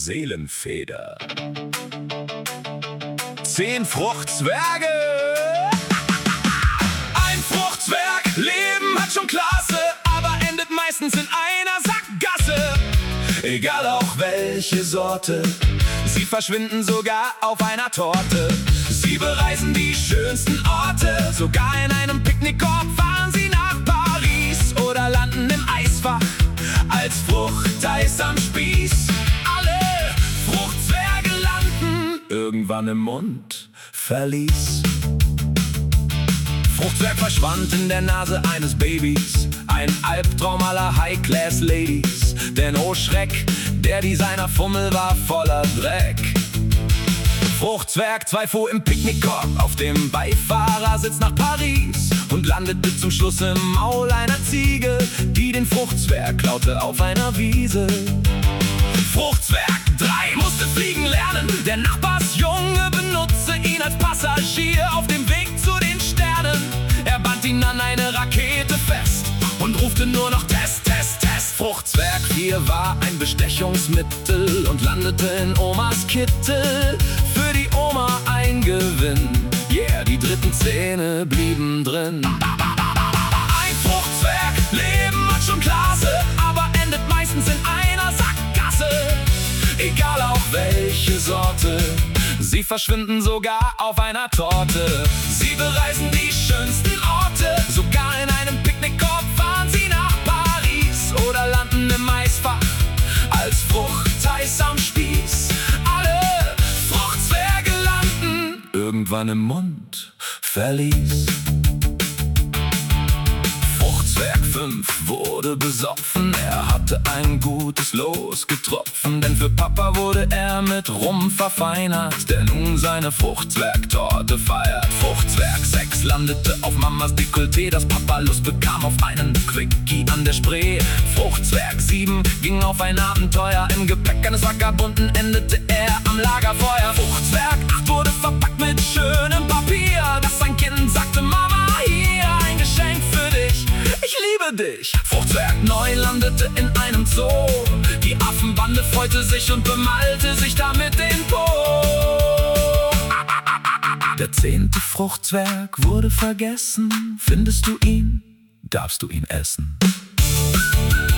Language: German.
Seelenfeder. 10 Fruchtzwerge. Ein Fruchtzwerg, Leben hat schon Klasse, aber endet meistens in einer Sackgasse. Egal auch welche Sorte, sie verschwinden sogar auf einer Torte. Sie bereisen die schönsten Orte, sogar in einem Picknickkorb fahren sie nach Paris oder landen im Eisfach als Fruchteis am Spieß. Alle Fruchtzwerge landen irgendwann im Mundverlies. Fruchtzwerg verschwand in der Nase eines Babys, ein Albtraum aller High-Class-Ladies. Denn oh Schreck, der Designer-Fummel war voller Dreck. Fruchtzwerg 2 fuhr im Picknickkorb auf dem Beifahrersitz nach Paris und landete zum Schluss im Maul einer Ziege, die den Fruchtzwerg klaute auf einer Wiese. Fruchtzwerg 3 musste fliegen lernen, der Nachbarsjunge benutze ihn als Passagier auf dem Weg zu den Sternen. Er band ihn an eine Rakete fest und rufte nur noch Test, Test, Test. Fruchtzwerg 4 war ein Bestechungsmittel und landete in Omas Kittel. Für die Oma ein Gewinn, yeah, die dritten Zähne blieben drin. Ein Fruchtzwerg, Leben hat schon Klasse, aber endet meistens in einer Sackgasse. Egal auch welche Sorte, sie verschwinden sogar auf einer Torte. Sie bereisen die schönsten Orte, sogar in einem Picknickkorb fahren sie nach Paris oder landen im Eisfach als Fruchteis am Spieß. Alle Fruchtzwerge landen irgendwann im Mundverlies. Fruchtzwerg 5 wurde besoffen, er hatte ein gutes Los getroffen, denn für Papa wurde er mit Rum verfeinert, der nun seine Fruchtzwergtorte feiert. Fruchtzwerg 6 landete auf Mamas Dekolleté, dass Papa Lust bekam auf einen Quickie an der Spree. Fruchtzwerg 7 ging auf ein Abenteuer, im Gepäck eines Vagabunden endete er am Lagerfeuer. Fruchtzwerg 8 wurde verpackt mit schönem Papier, dass sein Kind sagte: Mama, hier ein Geschenk für dich, ich liebe dich. Fruchtzwerg 9 landete in einem Zoo, die Affenbande freute sich und bemalte sich damit den Po. Der 10. Fruchtzwerg wurde vergessen, findest du ihn, darfst du ihn essen.